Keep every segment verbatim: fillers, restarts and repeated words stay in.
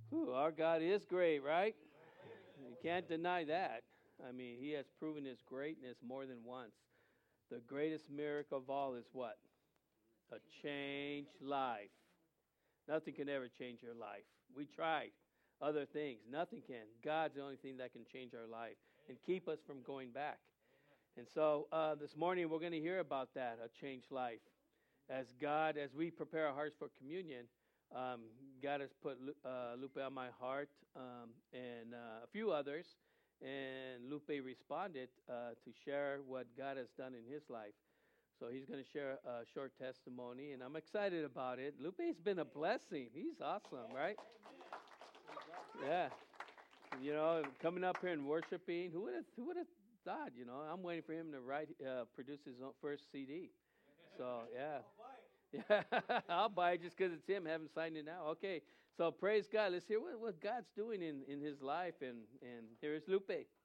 Ooh, our God is great, right? You can't deny that. I mean, he has proven his greatness more than once. The greatest miracle of all is what? A changed life. Nothing can ever change your life. We tried other things. Nothing can. God's the only thing that can change our life and keep us from going back. And so uh, this morning we're going to hear about that, a changed life. As God, as we prepare our hearts for communion, um, God has put uh, Lupe on my heart um, and uh, a few others. And Lupe responded uh, to share what God has done in his life. So he's going to share a short testimony, and I'm excited about it. Lupe's been a blessing. He's awesome, right? Yeah. You know, coming up here and worshiping, who would have who would have thought, you know? I'm waiting for him to write, uh, produce his own first C D. So, yeah. Yeah, I'll buy it just because it's him. I haven't signed it now. Okay, so praise God. Let's hear what, what God's doing in, in his life, and, and here's Lupe.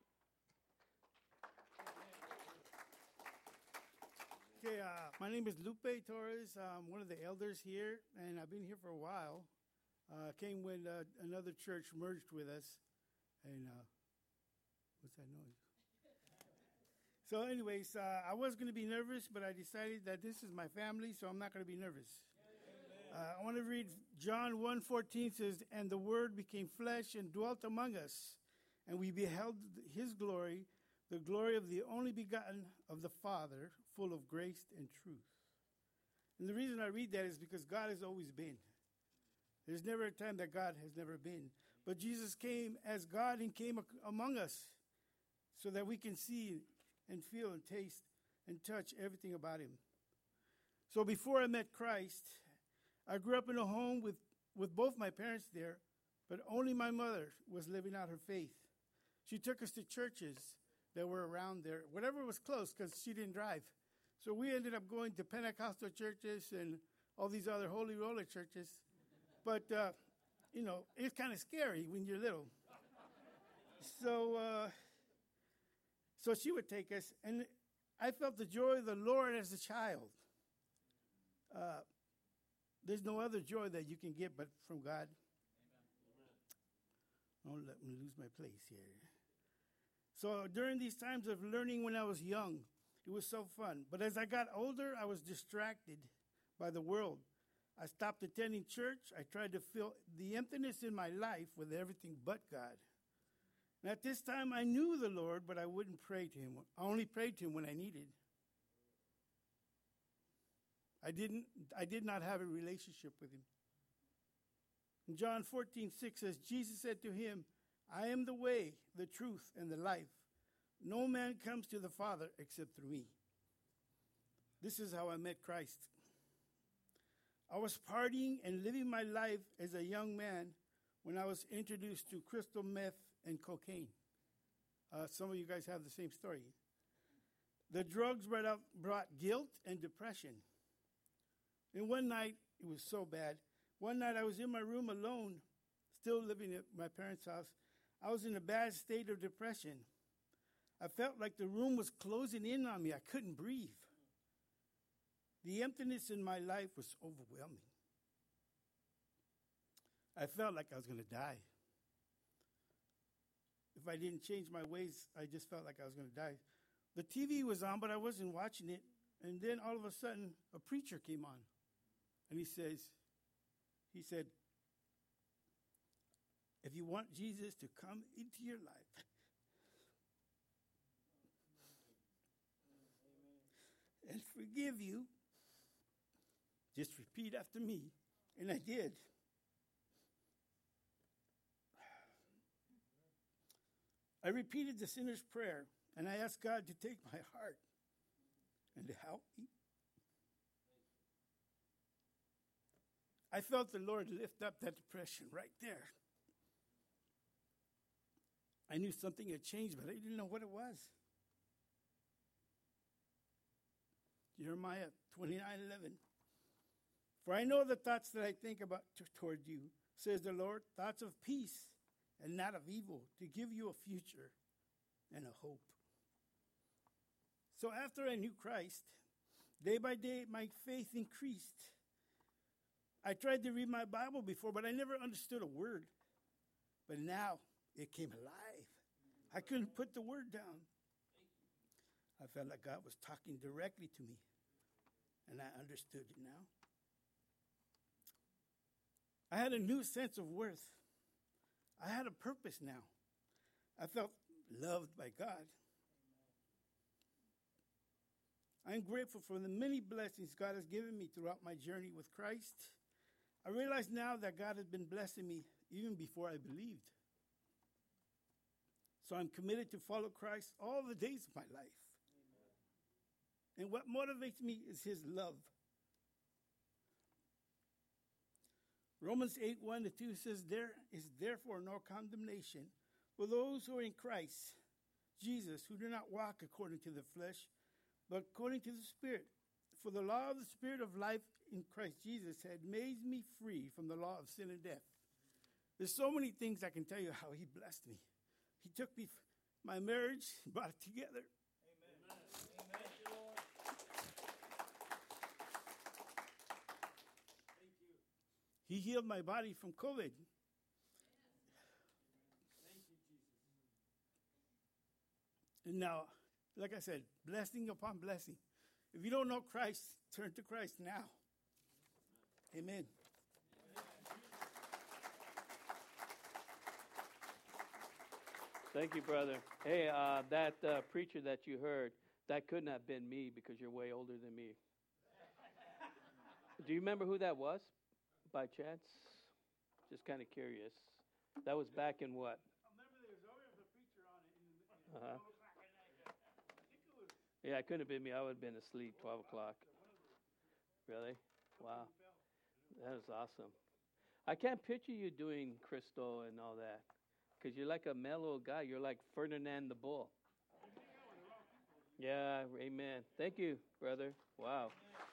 Okay, uh, my name is Lupe Torres. I'm one of the elders here, and I've been here for a while. Uh, came when uh, another church merged with us, and uh, what's that noise? So anyways, uh, I was going to be nervous, but I decided that this is my family, so I'm not going to be nervous. Uh, I want to read John one fourteen says, "And the Word became flesh and dwelt among us, and we beheld his glory, the glory of the only begotten of the Father, full of grace and truth." And the reason I read that is because God has always been. There's never a time that God has never been. But Jesus came as God and came among us so that we can see and feel and taste and touch everything about him. So before I met Christ, I grew up in a home with, with both my parents there, but only my mother was living out her faith. She took us to churches that were around there, whatever was close, because she didn't drive. So we ended up going to Pentecostal churches and all these other Holy Roller churches. But, uh, you know, it's kind of scary when you're little. So, uh, so she would take us, and I felt the joy of the Lord as a child. Uh, there's no other joy that you can get but from God. Amen. Don't let me lose my place here. So during these times of learning when I was young, it was so fun. But as I got older, I was distracted by the world. I stopped attending church. I tried to fill the emptiness in my life with everything but God. And at this time, I knew the Lord, but I wouldn't pray to him. I only prayed to him when I needed. I didn't. I did not have a relationship with him. In John fourteen six says, Jesus said to him, "I am the way, the truth, and the life. No man comes to the Father except through me." This is how I met Christ. I was partying and living my life as a young man when I was introduced to crystal meth and cocaine. Uh, some of you guys have the same story. The drugs brought, out, brought guilt and depression. And one night, it was so bad. One night I was in my room alone, still living at my parents' house. I was in a bad state of depression. I felt like the room was closing in on me. I couldn't breathe. The emptiness in my life was overwhelming. I felt like I was going to die. If I didn't change my ways, I just felt like I was going to die. The T V was on, but I wasn't watching it. And then all of a sudden, a preacher came on. And he says, he said, "If you want Jesus to come into your life, and forgive you, just repeat after me." And I did. I repeated the sinner's prayer, and I asked God to take my heart and to help me. I felt the Lord lift up that depression right there. I knew something had changed, but I didn't know what it was. Jeremiah twenty-nine eleven. "For I know the thoughts that I think about t- toward you, says the Lord, thoughts of peace and not of evil, to give you a future and a hope." So after I knew Christ, day by day my faith increased. I tried to read my Bible before, but I never understood a word. But now it came alive. I couldn't put the word down. I felt like God was talking directly to me, and I understood it now. I had a new sense of worth. I had a purpose now. I felt loved by God. I'm grateful for the many blessings God has given me throughout my journey with Christ. I realize now that God has been blessing me even before I believed. So I'm committed to follow Christ all the days of my life. Amen. And what motivates me is his love. Romans eight, one to two says, there is therefore no condemnation for those who are in Christ Jesus, who do not walk according to the flesh, but according to the Spirit. For the law of the Spirit of life in Christ Jesus had made me free from the law of sin and death. There's so many things I can tell you how he blessed me. He took me, my marriage, brought it together. Amen. Amen. Thank you, Lord. Thank you. He healed my body from COVID. Thank you, Jesus. And now, like I said, blessing upon blessing. If you don't know Christ, turn to Christ now. Amen. Thank you, brother. Hey, uh, that uh, preacher that you heard, that couldn't have been me because you're way older than me. Do you remember who that was, by chance? Just kind of curious. That was back in what? I remember there was always a preacher on it. In, in Uh-huh. twelve o'clock at night. I think it was. Yeah, it couldn't have been me. I would have been asleep, twelve o'clock. Really? Wow. That was awesome. I can't picture you doing Crystal and all that. Because you're like a mellow guy. You're like Ferdinand the Bull. Yeah, amen. Thank you, brother. Wow.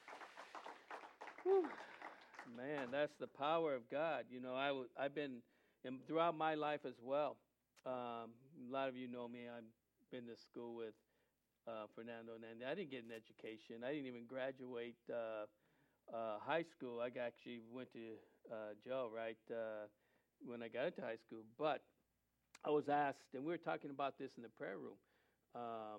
Whew. Man, that's the power of God. You know, I w- I've been, in, throughout my life as well, um, a lot of you know me. I've been to school with uh, Fernando, and I didn't get an education. I didn't even graduate uh, uh, high school. I actually went to uh, jail, right, uh, when I got into high school. But I was asked, and we were talking about this in the prayer room. Um,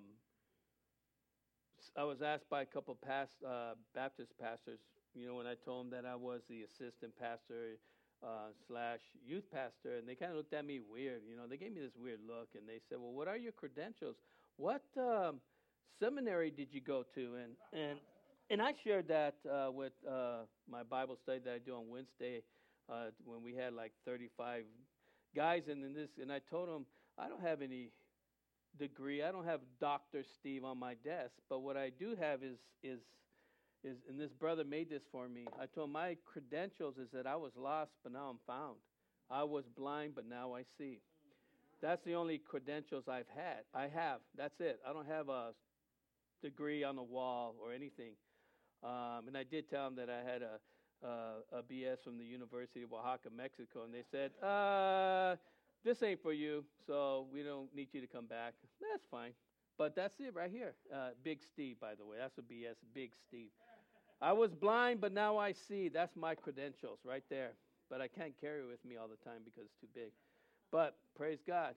I was asked by a couple past uh, Baptist pastors, you know, when I told them that I was the assistant pastor uh, slash youth pastor, and they kind of looked at me weird. You know, they gave me this weird look, and they said, "Well, what are your credentials? What um, seminary did you go to?" And and and I shared that uh, with uh, my Bible study that I do on Wednesday uh, when we had like thirty-five guys, and in this, and I told them I don't have any degree. I don't have Doctor Steve on my desk, but what I do have is is is, and this brother made this for me. I told him my credentials is that I was lost, but now I'm found. I was blind, but now I see. That's the only credentials I've had. I have. That's it. I don't have a degree on the wall or anything. Um, and I did tell him that I had a, a, a B S from the University of Oaxaca, Mexico, and they said, uh, this ain't for you, so we don't need you to come back. That's fine. But that's it right here. Uh, Big Steve, by the way. That's a B S, Big Steve. I was blind, but now I see. That's my credentials right there. But I can't carry it with me all the time because it's too big. But praise God.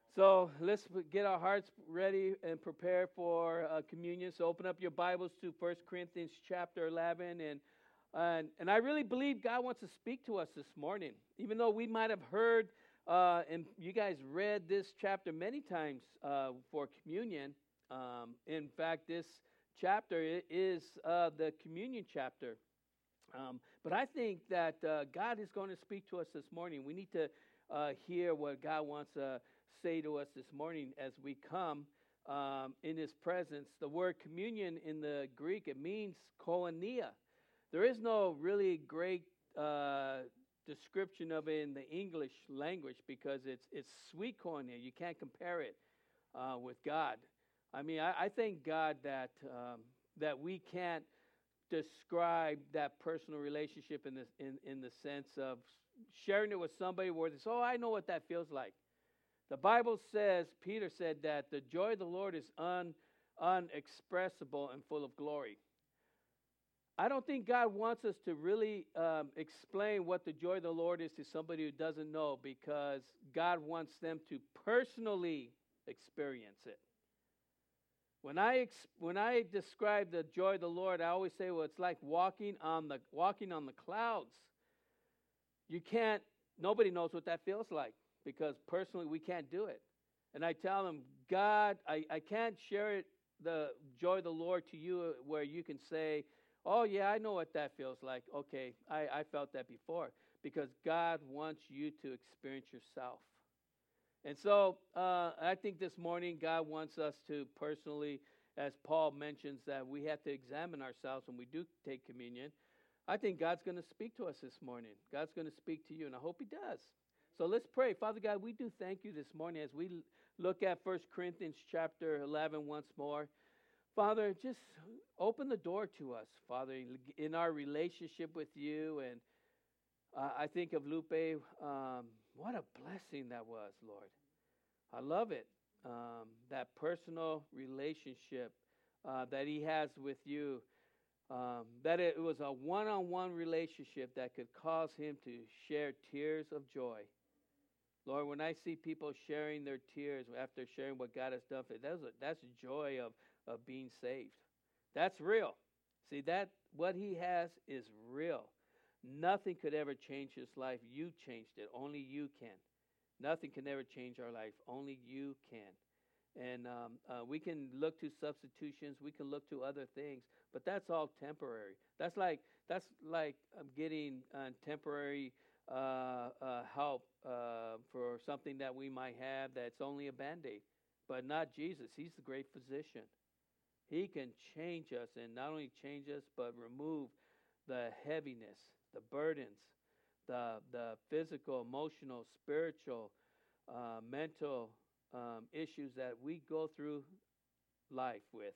So let's get our hearts ready and prepare for uh, communion. So open up your Bibles to First Corinthians chapter eleven. And, and, and I really believe God wants to speak to us this morning. Even though we might have heard uh, and you guys read this chapter many times uh, for communion. Um, in fact, this chapter is uh, the communion chapter. Um, but I think that uh, God is going to speak to us this morning. We need to uh, hear what God wants to say to us this morning as we come um, in His presence. The word communion in the Greek, it means koinonia. There is no really great uh, description of it in the English language because it's it's sweet koinonia. You can't compare it uh, with God. I mean, I, I thank God that um, that we can't describe that personal relationship in the in, in the sense of sharing it with somebody where it's, oh, I know what that feels like. The Bible says, Peter said that the joy of the Lord is un, unexpressible and full of glory. I don't think God wants us to really um, explain what the joy of the Lord is to somebody who doesn't know, because God wants them to personally experience it. When I ex- when I describe the joy of the Lord, I always say, well, it's like walking on the walking on the clouds. You can't. Nobody knows what that feels like, because personally we can't do it. And I tell them, God, I, I can't share it, the joy of the Lord to you, where you can say, oh, yeah, I know what that feels like. Okay, I, I felt that before. Because God wants you to experience yourself. And so uh, I think this morning God wants us to personally, as Paul mentions, that we have to examine ourselves when we do take communion. I think God's going to speak to us this morning. God's going to speak to you, and I hope he does. So let's pray. Father God, we do thank you this morning as we look at First Corinthians chapter eleven once more. Father, just open the door to us, Father, in our relationship with you. And uh, I think of Lupe. Um, what a blessing that was, Lord. I love it. Um, that personal relationship uh, that he has with you. Um, that it was a one-on-one relationship that could cause him to share tears of joy. Lord, when I see people sharing their tears after sharing what God has done for them, that's, a, that's joy of, of being saved. That's real. See, that what he has is real. Nothing could ever change his life. You changed it. Only you can. Nothing can ever change our life. Only you can. And um, uh, we can look to substitutions. We can look to other things, but that's all temporary. That's like that's like um, getting uh, temporary uh, uh, help uh, for something that we might have that's only a Band-Aid, but not Jesus. He's the great physician. He can change us, and not only change us, but remove the heaviness, the burdens, the the physical, emotional, spiritual, uh, mental um, issues that we go through life with.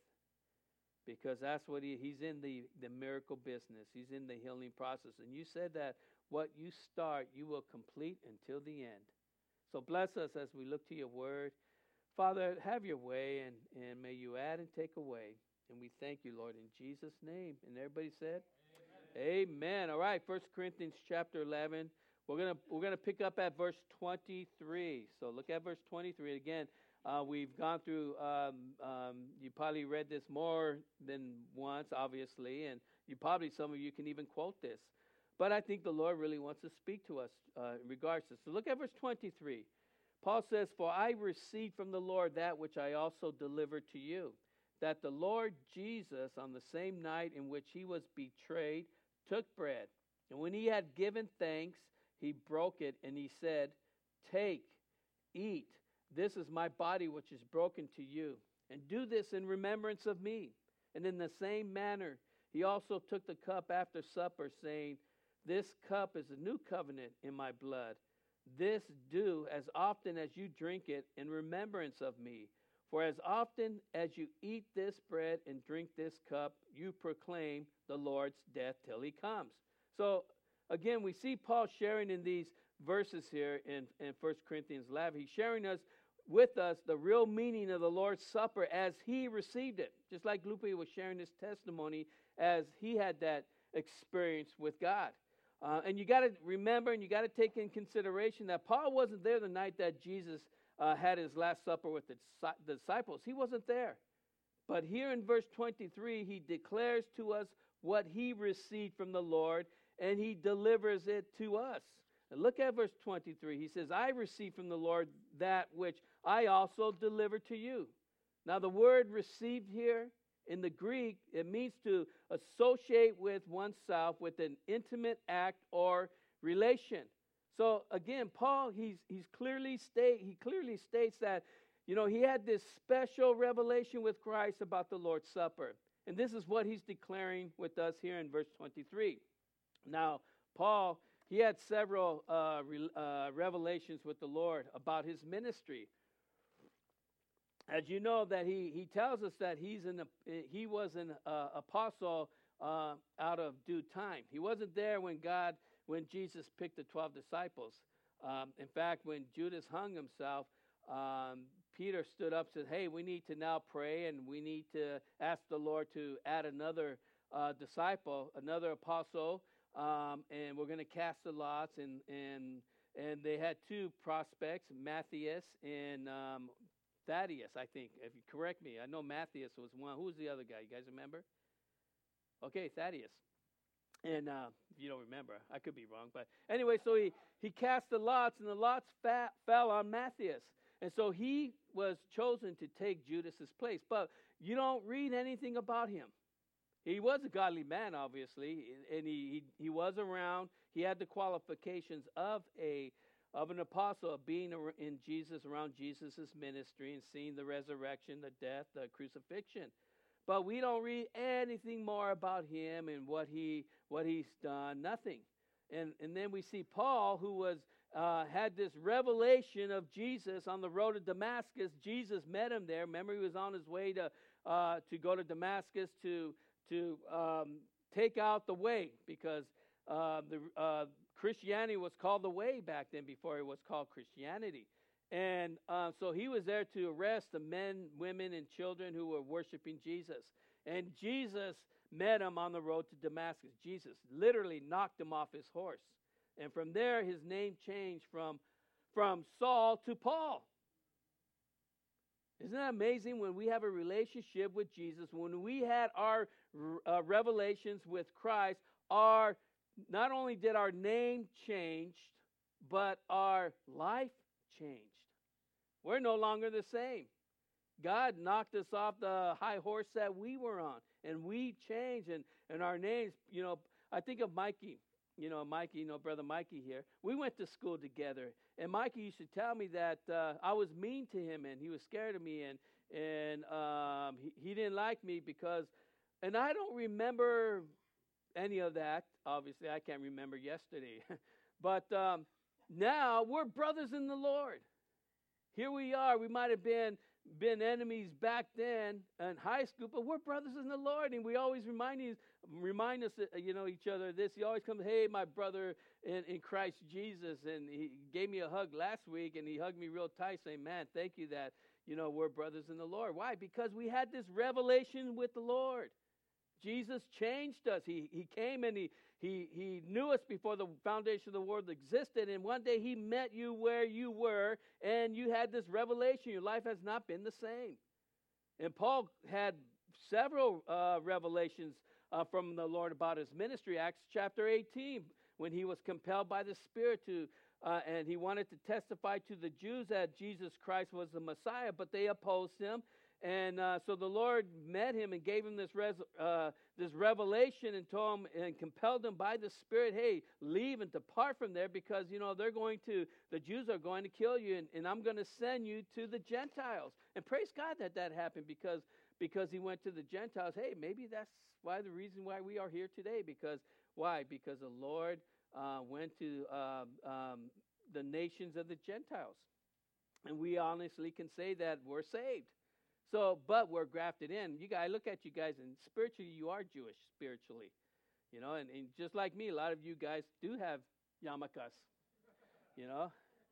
Because that's what he, he's in the, the miracle business. He's in the healing process. And you said that what you start, you will complete until the end. So bless us as we look to your word. Father, have your way, and, and may you add and take away. And we thank you, Lord, in Jesus' name. And everybody said, Amen. Amen. All right, First Corinthians chapter eleven. We're gonna we're gonna pick up at verse twenty-three. So look at verse twenty-three again. Uh, we've gone through. Um, um, you probably read this more than once, obviously, and you probably some of you can even quote this. But I think the Lord really wants to speak to us uh, in regards to this. So look at verse twenty-three. Paul says, "For I received from the Lord that which I also delivered to you, that the Lord Jesus, on the same night in which he was betrayed, took bread, and when he had given thanks, he broke it, and he said, 'Take, eat. This is my body which is broken to you. And do this in remembrance of me.' And in the same manner, he also took the cup after supper, saying, 'This cup is a new covenant in my blood. This do as often as you drink it in remembrance of me. For as often as you eat this bread and drink this cup, you proclaim the Lord's death till he comes.'" So again, we see Paul sharing in these verses here in, in First Corinthians eleven. He's sharing us with us the real meaning of the Lord's Supper as he received it. Just like Lupe was sharing his testimony as he had that experience with God. Uh, and you got to remember, and you got to take in consideration that Paul wasn't there the night that Jesus uh, had his last supper with the, the disciples. He wasn't there. But here in verse twenty-three, he declares to us what he received from the Lord, and he delivers it to us. And look at verse twenty-three. He says, "I received from the Lord that which I also delivered to you." Now the word received here in the Greek, it means to associate with oneself with an intimate act or relation. So again, Paul, he's he's clearly state he clearly states that, you know, he had this special revelation with Christ about the Lord's Supper. And this is what he's declaring with us here in verse twenty-three. Now, Paul, he had several uh, re, uh, revelations with the Lord about his ministry. As you know, that he, he tells us that he's an, he was an uh, apostle uh, out of due time. He wasn't there when God, when Jesus picked the twelve disciples. Um, in fact, when Judas hung himself, um, Peter stood up and said, "Hey, we need to now pray, and we need to ask the Lord to add another uh, disciple, another apostle, um, and we're going to cast the lots. And and and they had two prospects, Matthias and um, Thaddeus, I think. If you correct me, I know Matthias was one. Who was the other guy? You guys remember? Okay, Thaddeus. And uh, if you don't remember, I could be wrong. But anyway, so he, he cast the lots, and the lots fa- fell on Matthias. And so he was chosen to take Judas's place. But you don't read anything about him. He was a godly man, obviously, and he, he, he was around. He had the qualifications of a of an apostle, of being in Jesus, around Jesus' ministry, and seeing the resurrection, the death, the crucifixion. But we don't read anything more about him and what he what he's done. Nothing. And and then we see Paul, who was uh, had this revelation of Jesus on the road to Damascus. Jesus met him there. Remember, he was on his way to uh, to go to Damascus to to um, take out the way, because uh, the uh, Christianity was called the way back then before it was called Christianity. And uh, so he was there to arrest the men, women, and children who were worshiping Jesus. And Jesus met him on the road to Damascus. Jesus literally knocked him off his horse. And from there, his name changed from, from Saul to Paul. Isn't that amazing? When we have a relationship with Jesus, when we had our uh, revelations with Christ, our not only did our name change, but our life changed. We're no longer the same. God knocked us off the high horse that we were on, and we changed, and, and our names, you know, I think of Mikey, you know, Mikey, you know, Brother Mikey here. We went to school together, and Mikey used to tell me that uh, I was mean to him, and he was scared of me, and, and um, he, he didn't like me because, and I don't remember any of that. Obviously, I can't remember yesterday. But um, now we're brothers in the Lord. Here we are. We might have been been enemies back then in high school, but we're brothers in the Lord, and we always remind you, remind us, you know, each other of this. He always comes, hey, my brother in, in Christ Jesus, and he gave me a hug last week, and he hugged me real tight, saying, man, thank you that, you know, we're brothers in the Lord. Why? Because we had this revelation with the Lord. Jesus changed us. He he came and he he he knew us before the foundation of the world existed, and one day he met you where you were, and you had this revelation. Your life has not been the same. And Paul had several uh, revelations uh, from the Lord about his ministry. Acts chapter eighteen, when he was compelled by the Spirit to, uh, and he wanted to testify to the Jews that Jesus Christ was the Messiah, but they opposed him. And uh, so the Lord met him and gave him this res- uh, this revelation and told him and compelled him by the Spirit, hey, leave and depart from there, because, you know, they're going to, the Jews are going to kill you, and, and I'm going to send you to the Gentiles. And praise God that that happened, because because he went to the Gentiles. Hey, maybe that's why the reason why we are here today. Because why? Because the Lord uh, went to um, um, the nations of the Gentiles. And we honestly can say that we're saved. So, but we're grafted in. You guys, I look at you guys, and spiritually, you are Jewish, spiritually. You know, and, and just like me, a lot of you guys do have yarmulkes. You know,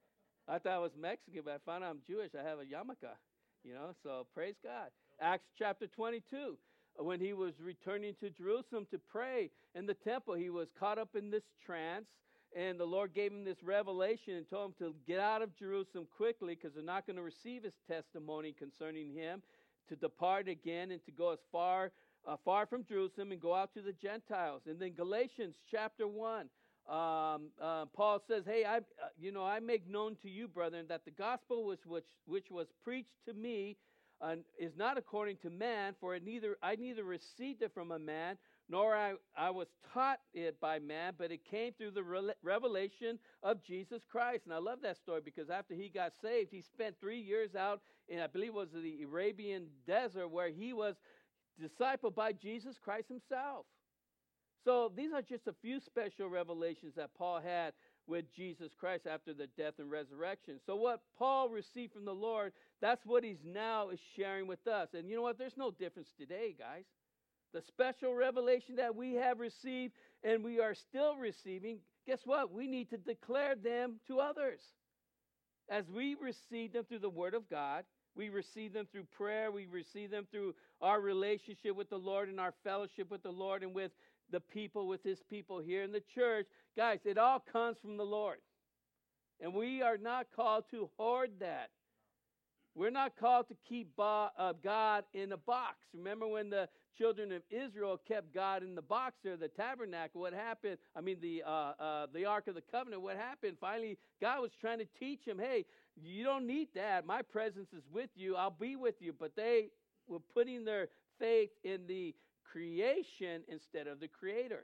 I thought I was Mexican, but I found out I'm Jewish. I have a yarmulke. You know, so praise God. Acts chapter twenty-two, when he was returning to Jerusalem to pray in the temple, he was caught up in this trance. And the Lord gave him this revelation and told him to get out of Jerusalem quickly, because they're not going to receive his testimony concerning him, to depart again and to go as far uh, far from Jerusalem and go out to the Gentiles. And then Galatians chapter one, um, uh, Paul says, hey, I, uh, you know, I make known to you, brethren, that the gospel was which, which was preached to me uh, is not according to man, for it neither I neither received it from a man, nor I, I was taught it by man, but it came through the re- revelation of Jesus Christ. And I love that story, because after he got saved, he spent three years out in, I believe it was the Arabian desert, where he was discipled by Jesus Christ himself. So these are just a few special revelations that Paul had with Jesus Christ after the death and resurrection. So what Paul received from the Lord, that's what he's now is sharing with us. And you know what? There's no difference today, guys. The special revelation that we have received and we are still receiving, guess what? We need to declare them to others. As we receive them through the Word of God, We receive them through prayer. We receive them through our relationship with the Lord and our fellowship with the Lord and with the people, with his people here in the church. Guys, it all comes from the Lord. And we are not called to hoard that. We're not called to keep bo- uh, God in a box. Remember when the children of Israel kept God in the box there, the tabernacle, what happened? I mean, the uh, uh, the Ark of the Covenant, what happened? Finally, God was trying to teach them, hey, you don't need that. My presence is with you. I'll be with you. But they were putting their faith in the creation instead of the Creator.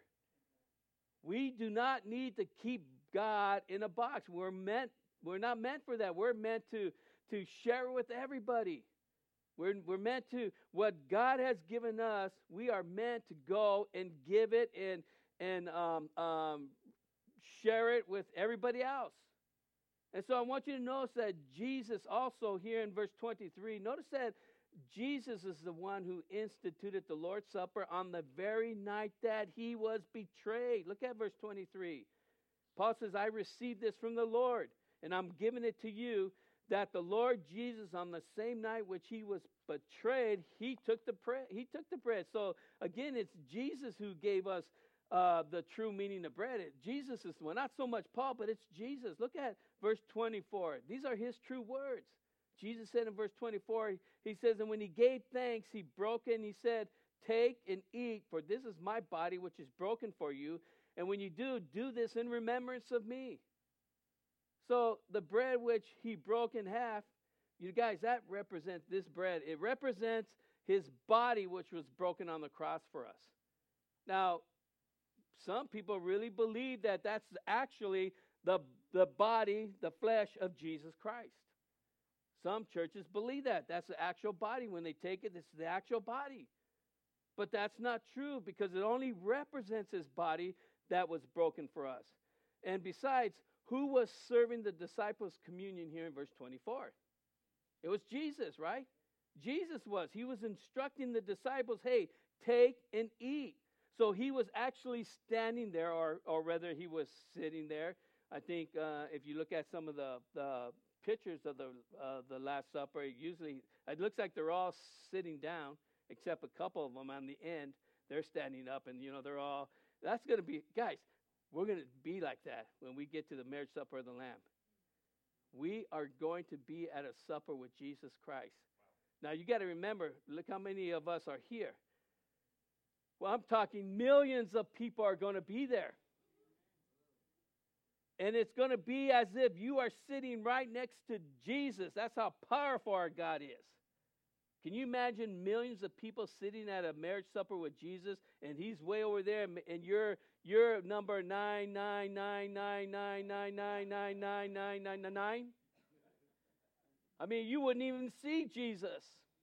We do not need to keep God in a box. We're meant, we're not meant for that. We're meant to to share it with everybody. We're, we're meant to, what God has given us, we are meant to go and give it and, and um, um, share it with everybody else. And so I want you to notice that Jesus also here in verse twenty-three, notice that Jesus is the one who instituted the Lord's Supper on the very night that he was betrayed. Look at verse twenty-three. Paul says, I received this from the Lord, and I'm giving it to you, that the Lord Jesus, on the same night which he was betrayed, he took the bread. He took the bread. So again, it's Jesus who gave us uh, the true meaning of bread. It, Jesus is the one, not so much Paul, but it's Jesus. Look at verse twenty-four. These are his true words. Jesus said in verse twenty-four, he says, and when he gave thanks, he broke it, and he said, take and eat, for this is my body, which is broken for you. And when you do, do this in remembrance of me. So the bread which he broke in half, you guys, that represents this bread. It represents his body which was broken on the cross for us. Now, some people really believe that that's actually the, the body, the flesh of Jesus Christ. Some churches believe that. That's the actual body. When they take it, it's the actual body. But that's not true, because it only represents his body that was broken for us. And besides, who was serving the disciples communion here in verse twenty-four? It was Jesus, right? Jesus was. He was instructing the disciples, hey, take and eat. So he was actually standing there, or, or rather he was sitting there. I think uh, if you look at some of the, the pictures of the, uh, the Last Supper, usually it looks like they're all sitting down, except a couple of them on the end. They're standing up, and, you know, they're all, that's going to be, guys, we're going to be like that when we get to the marriage supper of the Lamb. We are going to be at a supper with Jesus Christ. Wow. Now, you got to remember, look how many of us are here. Well, I'm talking millions of people are going to be there. And it's going to be as if you are sitting right next to Jesus. That's how powerful our God is. Can you imagine millions of people sitting at a marriage supper with Jesus, and he's way over there, and you're you're number nine nine nine nine nine nine nine nine nine nine nine nine? I mean, you wouldn't even see Jesus.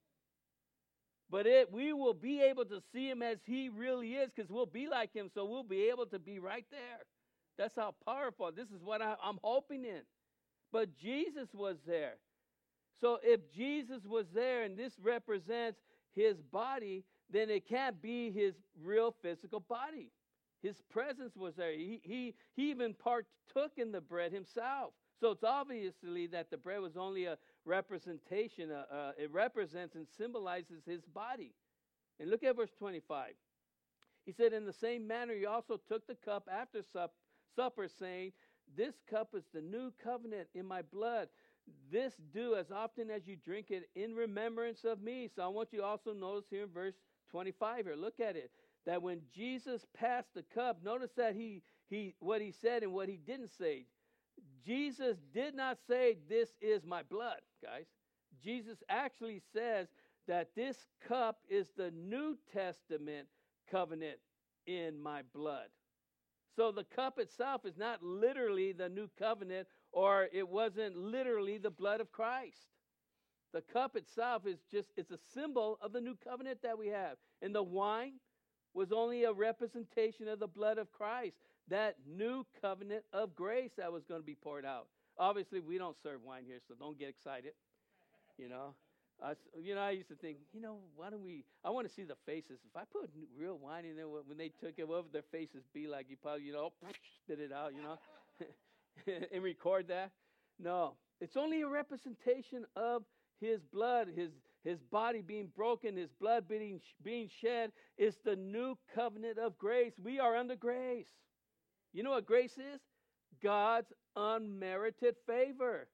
But it we will be able to see him as he really is, because we'll be like him, so we'll be able to be right there. That's how powerful. This is what I, I'm hoping in. But Jesus was there. So if Jesus was there and this represents his body, then it can't be his real physical body. His presence was there. He, he, he even partook in the bread himself. So it's obviously that the bread was only a representation. Uh, uh, it represents and symbolizes his body. And look at verse twenty-five. He said, in the same manner, he also took the cup after sup- supper, saying, this cup is the new covenant in my blood. This do as often as you drink it in remembrance of me. So I want you to also notice here in verse twenty-five here. Look at it. That when Jesus passed the cup, notice that he he what he said and what he didn't say. Jesus did not say, this is my blood, guys. Jesus actually says that this cup is the New Testament covenant in my blood. So the cup itself is not literally the new covenant, or it wasn't literally the blood of Christ. The cup itself is just, it's a symbol of the new covenant that we have. And the wine was only a representation of the blood of Christ, that new covenant of grace that was going to be poured out. Obviously, we don't serve wine here, so don't get excited. You know, uh, you know, I used to think, you know, why don't we, I want to see the faces. If I put real wine in there, when they took it, what would their faces be like? You probably, you know, spit it out, you know, and record that. No, it's only a representation of his blood, his, his body being broken, his blood being, being shed, is the new covenant of grace. We are under grace. You know what grace is? God's unmerited favor.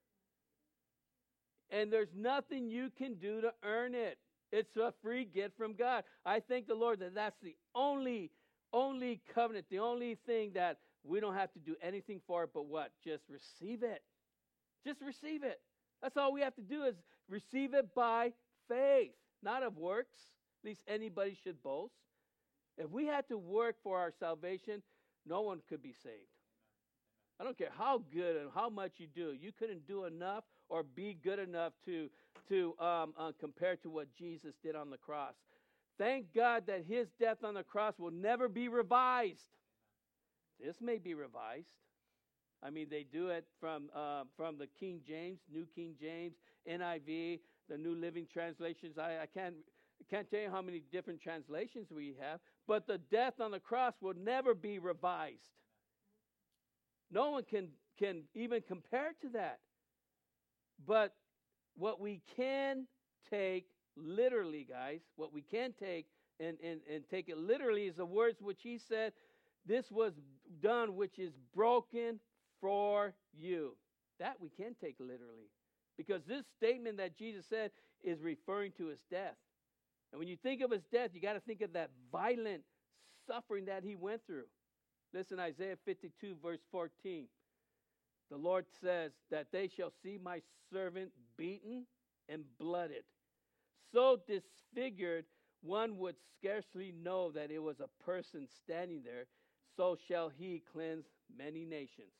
And there's nothing you can do to earn it. It's a free gift from God. I thank the Lord that that's the only, only covenant, the only thing that we don't have to do anything for it but what? Just receive it. Just receive it. That's all we have to do is receive it by faith, not of works. At least anybody should boast. If we had to work for our salvation, no one could be saved. I don't care how good and how much you do. You couldn't do enough or be good enough to, to um, uh, compare to what Jesus did on the cross. Thank God that his death on the cross will never be revised. This may be revised. I mean, they do it from uh, from the King James, New King James, N I V, the New Living Translations. I, I can't can't tell you how many different translations we have, but the death on the cross will never be revised. No one can can even compare to that. But what we can take literally, guys, what we can take and, and, and take it literally is the words which he said, this was done which is broken for you. That we can take literally. Because this statement that Jesus said is referring to his death. And when you think of his death, you got to think of that violent suffering that he went through. Listen, Isaiah fifty-two, verse fourteen. The Lord says that they shall see my servant beaten and blooded. So disfigured, one would scarcely know that it was a person standing there. So shall he cleanse many nations.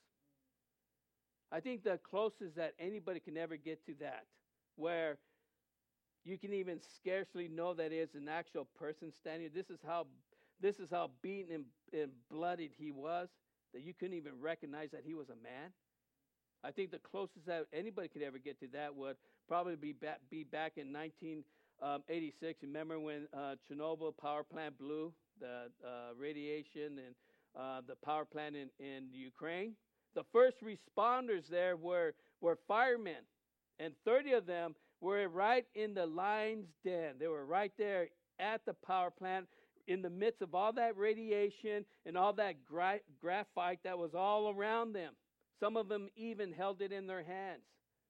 I think the closest that anybody can ever get to that, where you can even scarcely know that it's an actual person standing. This is how, this is how beaten and, and bloodied he was, that you couldn't even recognize that he was a man. I think the closest that anybody could ever get to that would probably be back, be back in nineteen eighty-six. Remember when uh, Chernobyl power plant blew, the uh, radiation and uh, the power plant in, in Ukraine? The first responders there were, were firemen, and thirty of them were right in the lion's den. They were right there at the power plant in the midst of all that radiation and all that gra- graphite that was all around them. Some of them even held it in their hands.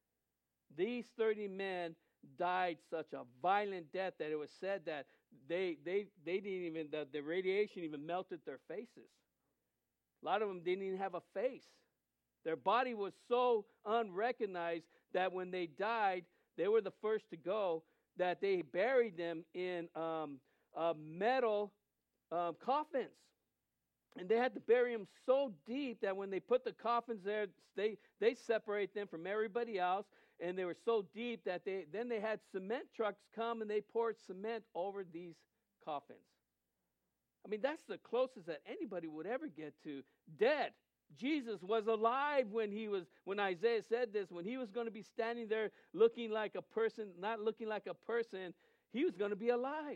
These thirty men died such a violent death that it was said that they they they didn't even, the, the radiation even melted their faces. A lot of them didn't even have a face. Their body was so unrecognized that when they died, they were the first to go, that they buried them in um, uh, metal um, coffins. And they had to bury them so deep that when they put the coffins there, they, they separate them from everybody else. And they were so deep that they then they had cement trucks come and they poured cement over these coffins. I mean, that's the closest that anybody would ever get to dead. Jesus was alive when he was, when Isaiah said this, when he was going to be standing there looking like a person, not looking like a person, he was going to be alive.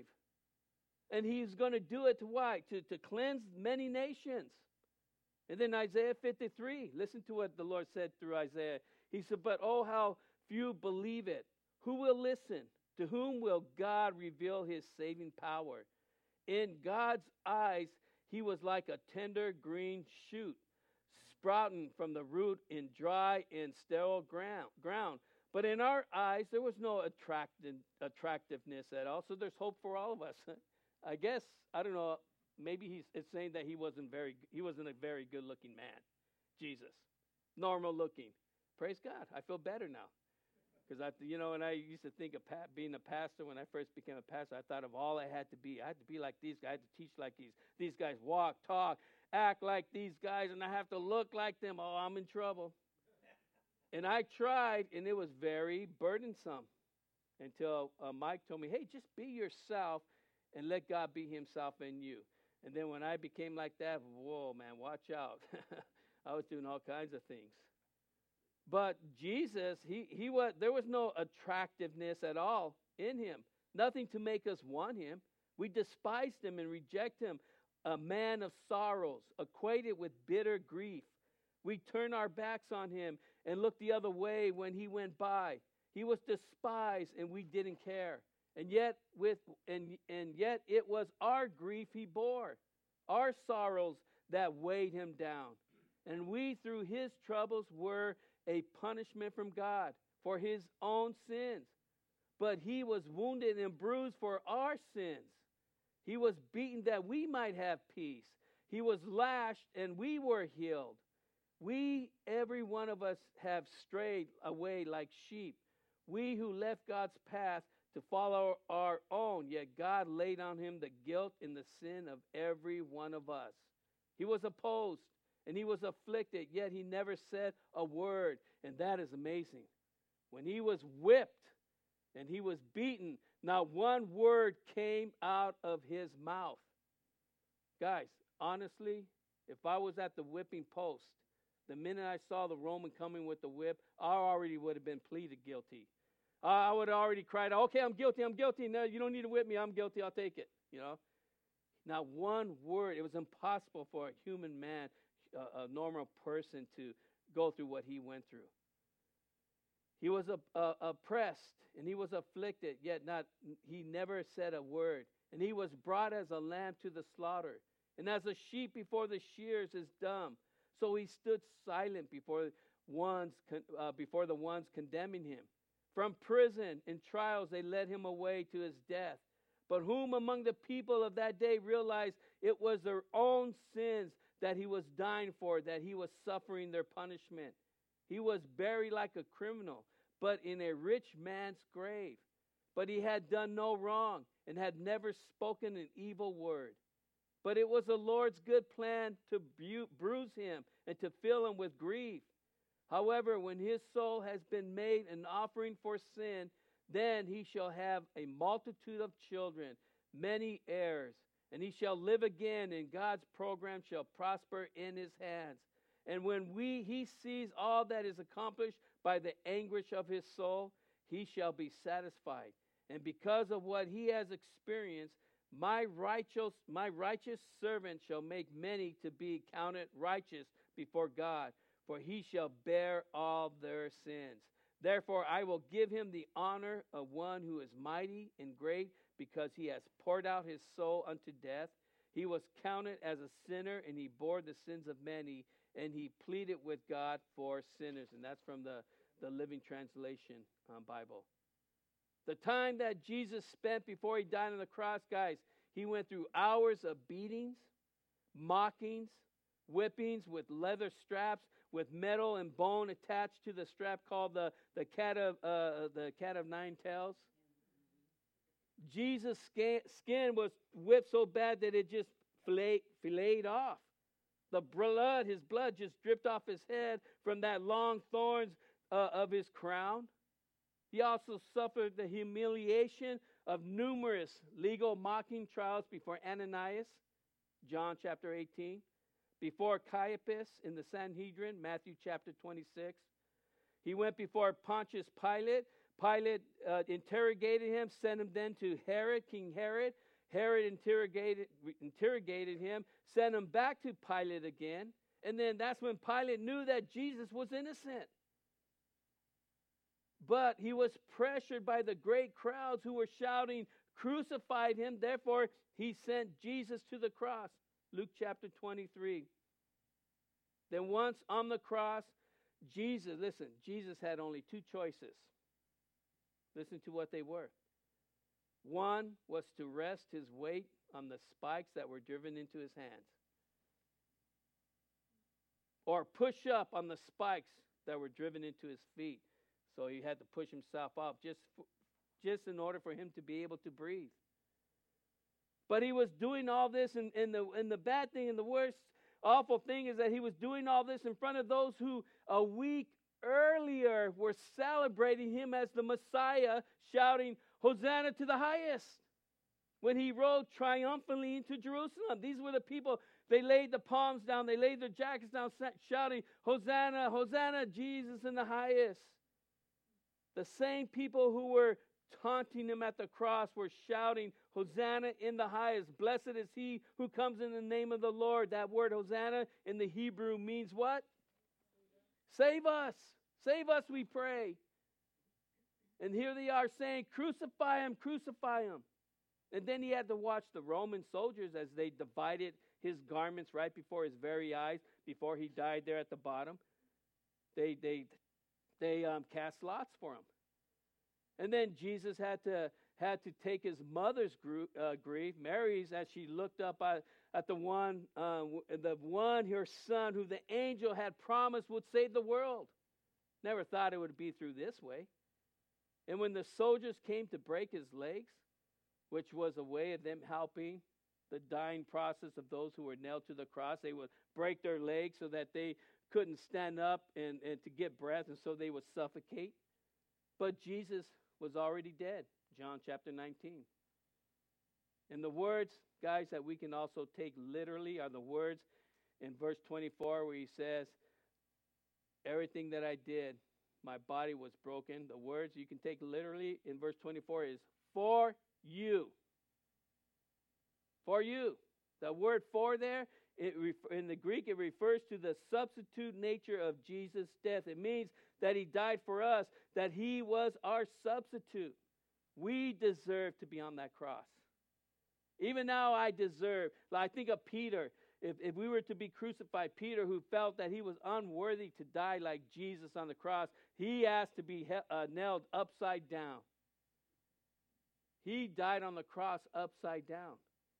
And he's going to do it to why? To, to cleanse many nations. And then Isaiah fifty-three, listen to what the Lord said through Isaiah. He said, but oh, how few believe it. Who will listen? To whom will God reveal his saving power? In God's eyes, he was like a tender green shoot, sprouting from the root in dry and sterile ground. ground. But in our eyes, there was no attractive, attractiveness at all. So there's hope for all of us. I guess, I don't know, maybe he's it's saying that he wasn't very he wasn't a very good-looking man, Jesus. Normal looking. Praise God. I feel better now. Because, I, you know, and I used to think of pa- being a pastor, when I first became a pastor, I thought of all I had to be. I had to be like these guys. I had to teach like these. These guys walk, talk, act like these guys, and I have to look like them. Oh, I'm in trouble. And I tried, and it was very burdensome until uh, Mike told me, hey, just be yourself and let God be himself in you. And then when I became like that, whoa, man, watch out. I was doing all kinds of things. But Jesus, he, he was, there was no attractiveness at all in him. Nothing to make us want him. We despised him and reject him. A man of sorrows, acquainted with bitter grief. We turn our backs on him and looked the other way when he went by. He was despised, and we didn't care. And yet, with and and yet it was our grief he bore, our sorrows that weighed him down. And we, through his troubles, were a punishment from God for his own sins. But he was wounded and bruised for our sins. He was beaten that we might have peace. He was lashed, and we were healed. We, every one of us, have strayed away like sheep. We who left God's path to follow our own, yet God laid on him the guilt and the sin of every one of us. He was opposed, and he was afflicted, yet he never said a word, and that is amazing. When he was whipped and he was beaten, not one word came out of his mouth. Guys, honestly, if I was at the whipping post, the minute I saw the Roman coming with the whip, I already would have been pleaded guilty. I would have already cried, okay, I'm guilty, I'm guilty. No, you don't need to whip me, I'm guilty, I'll take it. You know, not one word. It was impossible for a human man, a, a normal person, to go through what he went through. He was uh, uh, oppressed, and he was afflicted, yet not. He never said a word. And he was brought as a lamb to the slaughter, and as a sheep before the shears is dumb. So he stood silent before ones uh, before the ones condemning him. From prison and trials they led him away to his death. But whom among the people of that day realized it was their own sins that he was dying for, that he was suffering their punishment? He was buried like a criminal, but in a rich man's grave. But he had done no wrong and had never spoken an evil word. But it was the Lord's good plan to bu- bruise him and to fill him with grief. However, when his soul has been made an offering for sin, then he shall have a multitude of children, many heirs, and he shall live again, and God's program shall prosper in his hands. And when we he sees all that is accomplished by the anguish of his soul, he shall be satisfied. And because of what he has experienced, my righteous, my righteous servant shall make many to be counted righteous before God, for he shall bear all their sins. Therefore I will give him the honor of one who is mighty and great, because he has poured out his soul unto death. He was counted as a sinner, and he bore the sins of many, and he pleaded with God for sinners. And that's from the, the Living Translation um, Bible. The time that Jesus spent before he died on the cross, guys, he went through hours of beatings, mockings, whippings with leather straps, with metal and bone attached to the strap, called the, the cat of uh, the cat of nine tails. Jesus' skin, skin was whipped so bad that it just fillet, filleted off. The blood, his blood just dripped off his head from that long thorns uh, of his crown. He also suffered the humiliation of numerous legal mocking trials before Ananias, John chapter eighteen, before Caiaphas in the Sanhedrin, Matthew chapter twenty-six. He went before Pontius Pilate. Pilate uh, interrogated him, sent him then to Herod, King Herod. Herod interrogated, interrogated him, sent him back to Pilate again. And then that's when Pilate knew that Jesus was innocent. But he was pressured by the great crowds who were shouting, "Crucified him." Therefore, he sent Jesus to the cross. Luke chapter twenty-three. Then once on the cross, Jesus, listen, Jesus had only two choices. Listen to what they were. One was to rest his weight on the spikes that were driven into his hands, or push up on the spikes that were driven into his feet. So he had to push himself up just, just in order for him to be able to breathe. But he was doing all this, and, and, the, and the bad thing and the worst awful thing is that he was doing all this in front of those who a week earlier were celebrating him as the Messiah, shouting, "Hosanna to the highest," when he rode triumphantly into Jerusalem. These were the people, they laid the palms down, they laid their jackets down, shouting, "Hosanna, Hosanna, Jesus in the highest." The same people who were taunting him at the cross were shouting, "Hosanna in the highest. Blessed is he who comes in the name of the Lord." That word Hosanna in the Hebrew means what? Save us. Save us, we pray. And here they are saying, crucify him, crucify him. And then he had to watch the Roman soldiers as they divided his garments right before his very eyes, before he died there at the bottom. They they they um, cast lots for him. And then Jesus had to had to take his mother's group, uh, grief, Mary's, as she looked up at, at the one uh, the one her son who the angel had promised would save the world. Never thought it would be through this way. And when the soldiers came to break his legs, which was a way of them helping the dying process of those who were nailed to the cross, they would break their legs so that they couldn't stand up and, and to get breath, and so they would suffocate. But Jesus was already dead, John chapter nineteen. And the words, guys, that we can also take literally are the words in verse twenty-four where he says, everything that I did, my body was broken. The words you can take literally in verse twenty-four is, for you. For you. The word for there, it ref- in the Greek, it refers to the substitute nature of Jesus' death. It means that he died for us, that he was our substitute. We deserve to be on that cross. Even now I deserve. I think of Peter. If, if we were to be crucified, Peter, who felt that he was unworthy to die like Jesus on the cross, he asked to be he- uh, nailed upside down. He died on the cross upside down.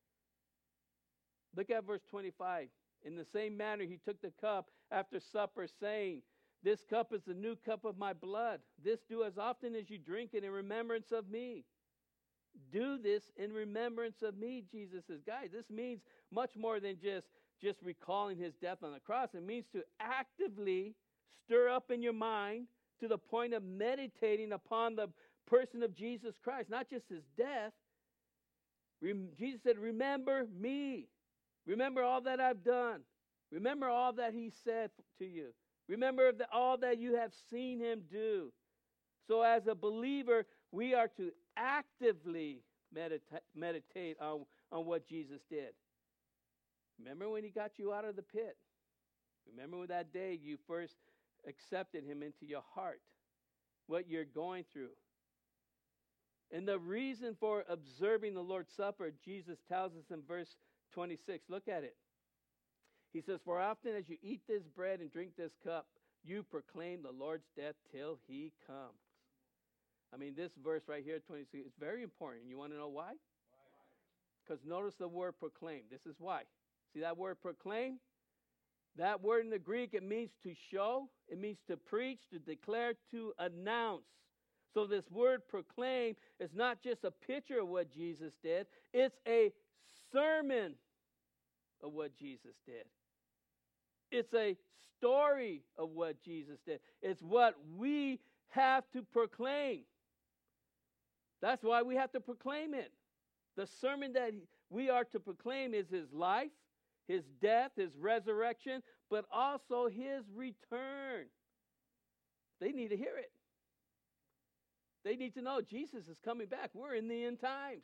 Look at verse twenty-five. In the same manner, he took the cup after supper, saying, this cup is the new cup of my blood. This do as often as you drink it in remembrance of me. Do this in remembrance of me, Jesus says. Guys, this means much more than just, just recalling his death on the cross. It means to actively stir up in your mind to the point of meditating upon the person of Jesus Christ, not just his death. Rem- Jesus said, remember me. Remember all that I've done. Remember all that he said to you. Remember the, all that you have seen him do. So as a believer, we are to actively medita- meditate on, on what Jesus did. Remember when he got you out of the pit? Remember when that day you first accepted him into your heart? What you're going through. And the reason for observing the Lord's Supper, Jesus tells us in verse twenty-six. Look at it. He says, for often as you eat this bread and drink this cup, you proclaim the Lord's death till he comes. I mean, this verse right here, twenty-six, is very important. You want to know why? Because notice the word proclaim. This is why. See that word proclaim? That word in the Greek, it means to show. It means to preach, to declare, to announce. So this word proclaim is not just a picture of what Jesus did. It's a sermon of what Jesus did. It's a story of what Jesus did. It's what we have to proclaim. That's why we have to proclaim it. The sermon that we are to proclaim is his life, his death, his resurrection, but also his return. They need to hear it. They need to know Jesus is coming back. We're in the end times.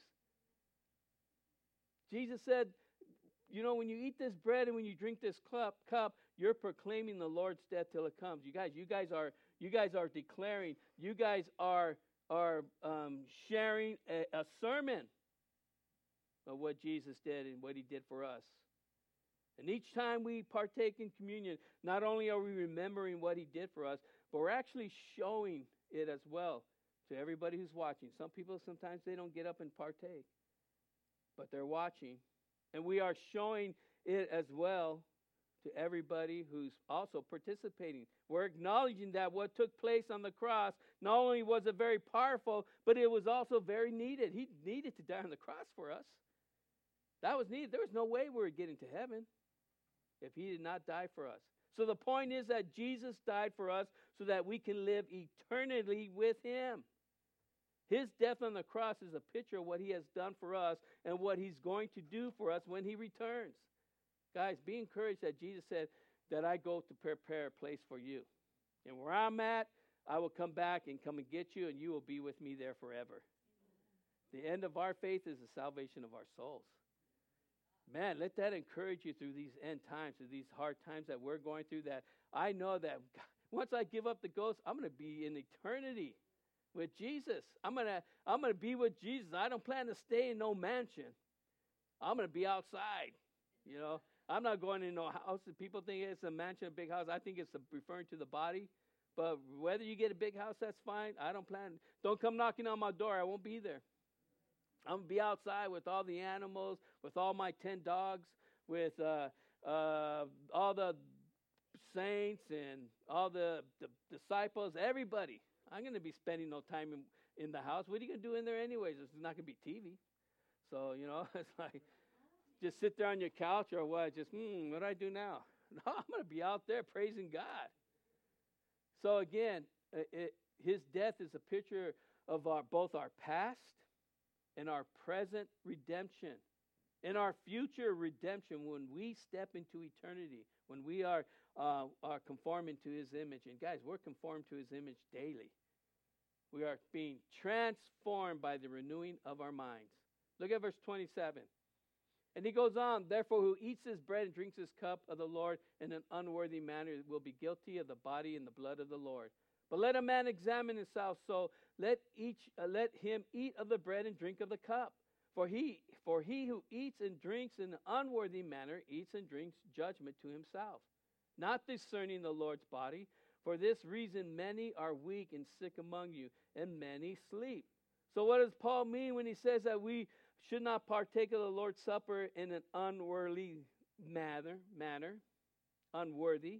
Jesus said, you know, when you eat this bread and when you drink this cup, cup, you're proclaiming the Lord's death till it comes. You guys, you guys are, you guys are declaring. You guys are are um, sharing a, a sermon of what Jesus did and what he did for us. And each time we partake in communion, not only are we remembering what he did for us, but we're actually showing it as well to everybody who's watching. Some people, sometimes they don't get up and partake, but they're watching. And we are showing it as well to everybody who's also participating. We're acknowledging that what took place on the cross, not only was it very powerful, but it was also very needed. He needed to die on the cross for us. That was needed. There was no way we were getting to heaven if he did not die for us. So the point is that Jesus died for us so that we can live eternally with him. His death on the cross is a picture of what he has done for us and what he's going to do for us when he returns. Guys, be encouraged that Jesus said that I go to prepare a place for you. And where I'm at, I will come back and come and get you, and you will be with me there forever. The end of our faith is the salvation of our souls. Man, let that encourage you through these end times, through these hard times that we're going through, that I know that Once I give up the ghost, I'm going to be in eternity with Jesus. I'm going to I'm going to be with Jesus. I don't plan to stay in no mansion. I'm going to be outside, you know. I'm not going in no house. People think it's a mansion, a big house. I think it's a, referring to the body. But whether you get a big house, that's fine. I don't plan. Don't come knocking on my door. I won't be there. I'm going to be outside with all the animals, with all my ten dogs, with uh, uh, all the saints and all the, the disciples, everybody. I'm going to be spending no time in, in the house. What are you going to do in there anyways? It's not going to be T V. So, you know, it's like, just sit there on your couch or what? Just, hmm, what do I do now? No, I'm going to be out there praising God. So again, it, it, his death is a picture of our, both our past and our present redemption. In our future redemption, when we step into eternity, when we are, uh, are conforming to his image. And guys, we're conformed to his image daily. We are being transformed by the renewing of our minds. Look at verse twenty-seven. And he goes on, therefore, who eats his bread and drinks his cup of the Lord in an unworthy manner will be guilty of the body and the blood of the Lord. But let a man examine himself, so let each uh, let him eat of the bread and drink of the cup. For he for he who eats and drinks in an unworthy manner eats and drinks judgment to himself, not discerning the Lord's body. For this reason many are weak and sick among you, and many sleep. So what does Paul mean when he says that we should not partake of the Lord's Supper in an unworthy manner, manner, unworthy?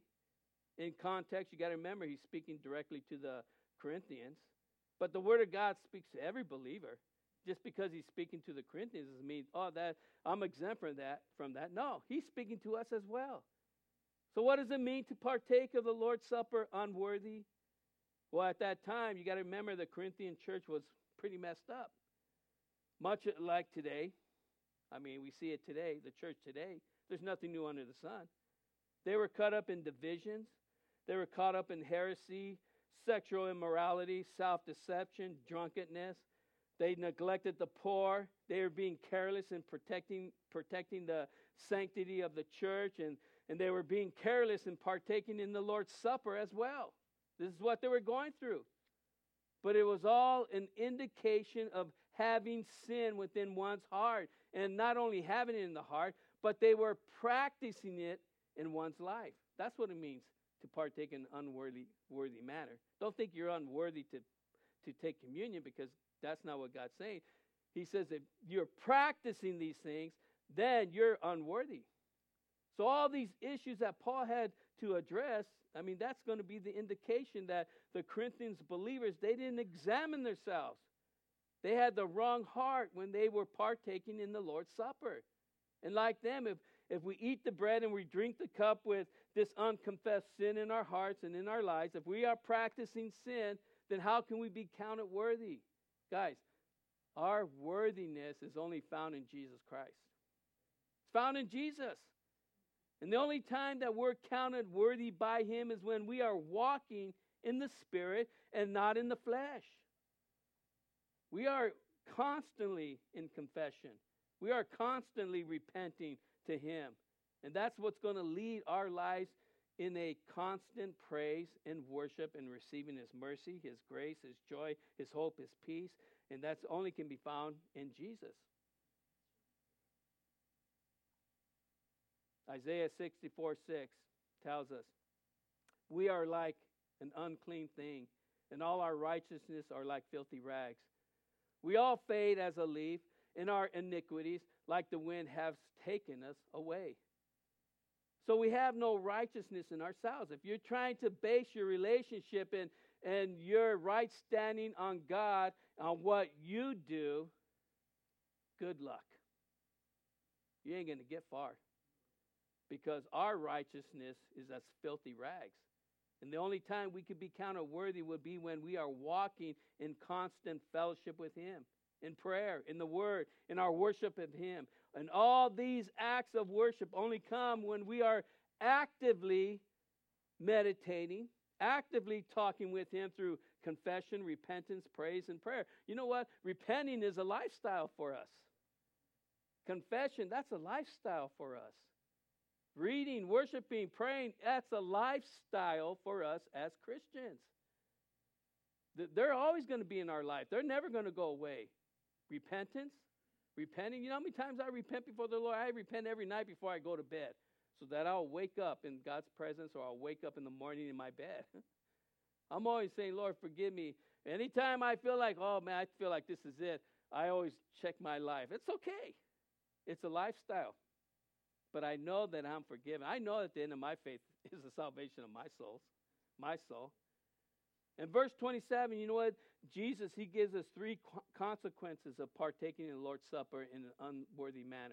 In context, you got to remember he's speaking directly to the Corinthians. But the Word of God speaks to every believer. Just because he's speaking to the Corinthians doesn't mean, oh, that I'm exempt from that, from that. No, he's speaking to us as well. So what does it mean to partake of the Lord's Supper unworthy? Well, at that time, you got to remember the Corinthian church was pretty messed up. Much like today. I mean, we see it today, the church today. There's nothing new under the sun. They were caught up in divisions. They were caught up in heresy, sexual immorality, self-deception, drunkenness. They neglected the poor. They were being careless in protecting protecting the sanctity of the church, and, and they were being careless in partaking in the Lord's Supper as well. This is what they were going through. But it was all an indication of having sin within one's heart. And not only having it in the heart, but they were practicing it in one's life. That's what it means to partake in an unworthy worthy manner. Don't think you're unworthy to, to take communion, because that's not what God's saying. He says if you're practicing these things, then you're unworthy. So all these issues that Paul had to address, I mean, that's going to be the indication that the Corinthians believers, they didn't examine themselves. They had the wrong heart when they were partaking in the Lord's Supper. And like them, if, if we eat the bread and we drink the cup with this unconfessed sin in our hearts and in our lives, if we are practicing sin, then how can we be counted worthy? Guys, our worthiness is only found in Jesus Christ. It's found in Jesus. And the only time that we're counted worthy by him is when we are walking in the Spirit and not in the flesh. We are constantly in confession. We are constantly repenting to him. And that's what's going to lead our lives in a constant praise and worship and receiving his mercy, his grace, his joy, his hope, his peace. And that's only can be found in Jesus. Isaiah sixty-four six tells us, we are like an unclean thing, and all our righteousness are like filthy rags. We all fade as a leaf, and our iniquities, like the wind, have taken us away. So we have no righteousness in ourselves. If you're trying to base your relationship and, and your right standing on God, on what you do, good luck. You ain't going to get far. Because our righteousness is as filthy rags. And the only time we could be counted worthy would be when we are walking in constant fellowship with him, in prayer, in the word, in our worship of him. And all these acts of worship only come when we are actively meditating, actively talking with him through confession, repentance, praise, and prayer. You know what? Repenting is a lifestyle for us. Confession, that's a lifestyle for us. Reading, worshiping, praying, that's a lifestyle for us as Christians. They're always going to be in our life. They're never going to go away. Repentance, repenting. You know how many times I repent before the Lord? I repent every night before I go to bed so that I'll wake up in God's presence or I'll wake up in the morning in my bed. I'm always saying, Lord, forgive me. Anytime I feel like, oh, man, I feel like this is it, I always check my life. It's okay. It's a lifestyle. But I know that I'm forgiven. I know that the end of my faith is the salvation of my soul, my soul. In verse twenty-seven, you know what? Jesus, he gives us three consequences of partaking in the Lord's Supper in an unworthy manner.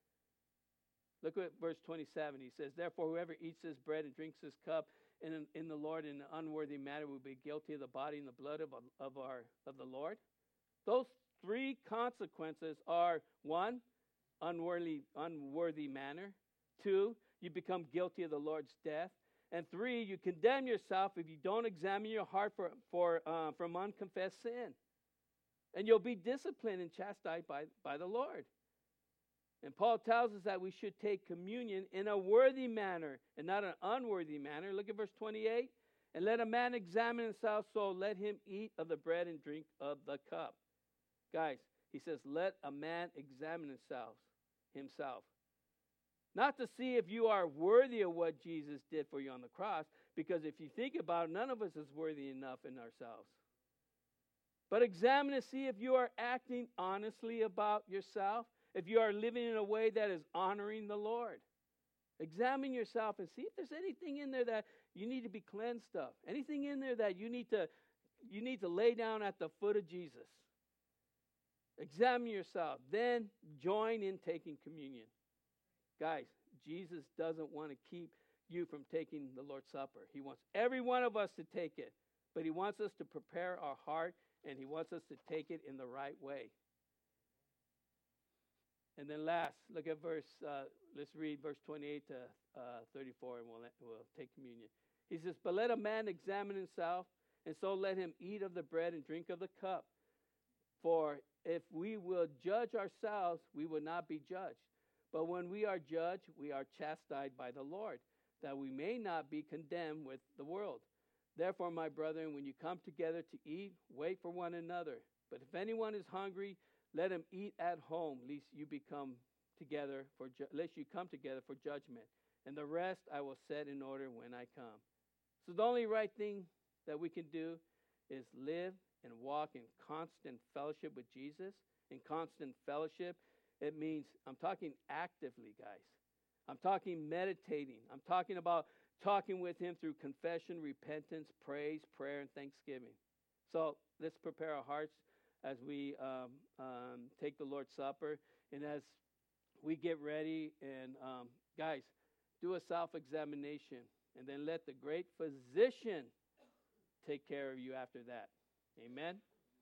Look at verse twenty-seven. He says, therefore, whoever eats this bread and drinks this cup in, in the Lord in an unworthy manner will be guilty of the body and the blood of, of, our, of the Lord. Those three consequences are, one, unworthy, unworthy manner. Two, you become guilty of the Lord's death. And three, you condemn yourself if you don't examine your heart for, for, uh, from unconfessed sin. And you'll be disciplined and chastised by, by the Lord. And Paul tells us that we should take communion in a worthy manner and not an unworthy manner. Look at verse twenty-eight. And let a man examine himself, so let him eat of the bread and drink of the cup. Guys, he says, let a man examine himself, himself. Not to see if you are worthy of what Jesus did for you on the cross, because if you think about it, none of us is worthy enough in ourselves. But examine to see if you are acting honestly about yourself, if you are living in a way that is honoring the Lord. Examine yourself and see if there's anything in there that you need to be cleansed of, anything in there that you need to you need to lay down at the foot of Jesus. Examine yourself, then join in taking communion. Guys, Jesus doesn't want to keep you from taking the Lord's Supper. He wants every one of us to take it, but he wants us to prepare our heart, and he wants us to take it in the right way. And then last, look at verse, uh, let's read verse twenty-eight to uh, thirty-four, and we'll, we'll take communion. He says, but let a man examine himself, and so let him eat of the bread and drink of the cup. For if we will judge ourselves, we will not be judged. But when we are judged, we are chastised by the Lord, that we may not be condemned with the world. Therefore, my brethren, when you come together to eat, wait for one another. But if anyone is hungry, let him eat at home, lest you become together for ju- lest you come together for judgment. And the rest I will set in order when I come. So the only right thing that we can do is live and walk in constant fellowship with Jesus. In constant fellowship, it means I'm talking actively, guys. I'm talking meditating. I'm talking about talking with him through confession, repentance, praise, prayer, and thanksgiving. So let's prepare our hearts as we um, um, take the Lord's Supper, and as we get ready. And um, guys, do a self-examination, and then let the great physician take care of you after that. Amen.